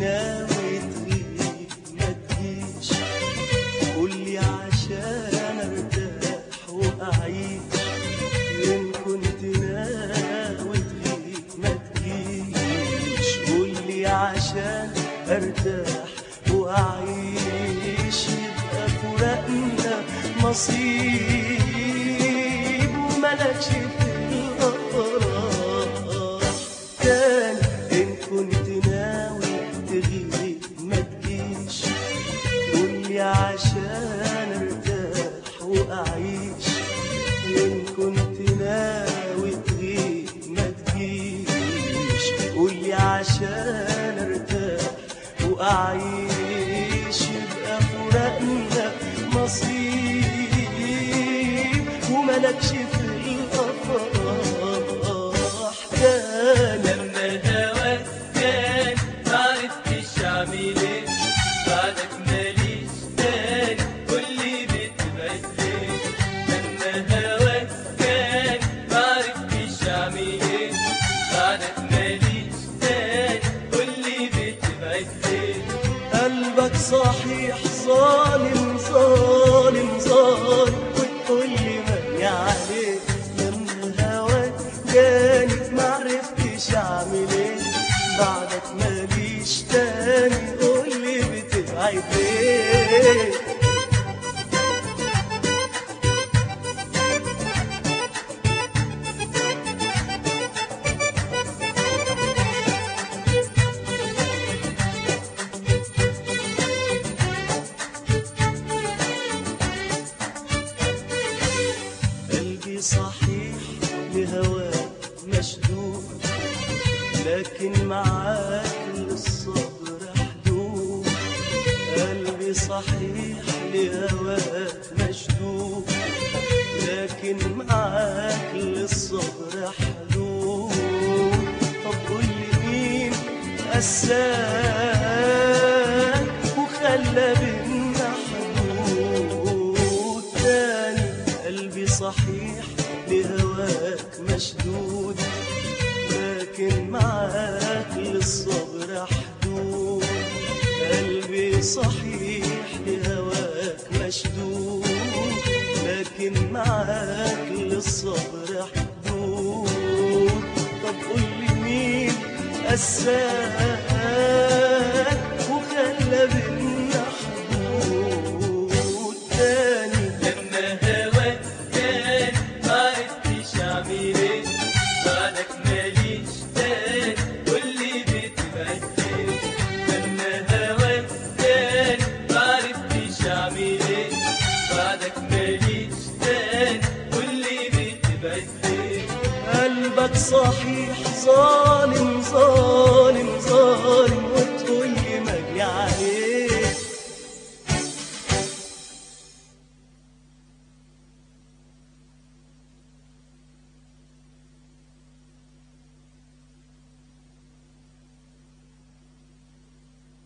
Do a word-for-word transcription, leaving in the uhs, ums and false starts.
ناوي تغيب ما تجيش، قولي عشان ارتاح واعيش. ان كنت ناوي تغيب ما تجيش، قولي عشان ارتاح واعيش. يبقى فراقنا نصيب وملكش في الافراح تاني. ان كنت ناوي تغيب ما تجيش، قولي عشان ارتاح واعيش. ان كنت ناوي تغيب ما تجيش، قولي عشان ارتاح واعيش. يبقى فراقنا نصيب وملكش في الافراح تاني. لما هواك كان معرفتش اعمل ايه، بعدك ماليش تاني قولي بتبعد ليه. لما هواك كان معرفتش اعمل ايه، بعدك ماليش تاني قولي بتبعد ليه. قلبك صحيح ظالم ظالم ظالم وتقولي ماني عليك. لما هواك جاني معرفتش اعمل ايه، بعدك ماليش تاني قولي بتبعد ليه. قلبي صحيح لهواك مشدود، لكن معاك للصبر حدود. قلبي صحيح لهواك مشدود، لكن معاك للصبر حدود. طب قولي مين قساك وخلى بينا حدود تاني. قلبي صحيح لهواك مشدود، لكن معاك للصبر حدود. قلبي صحيح لهواك مشدود، لكن معاك للصبر حدود. طب قولي مين قساك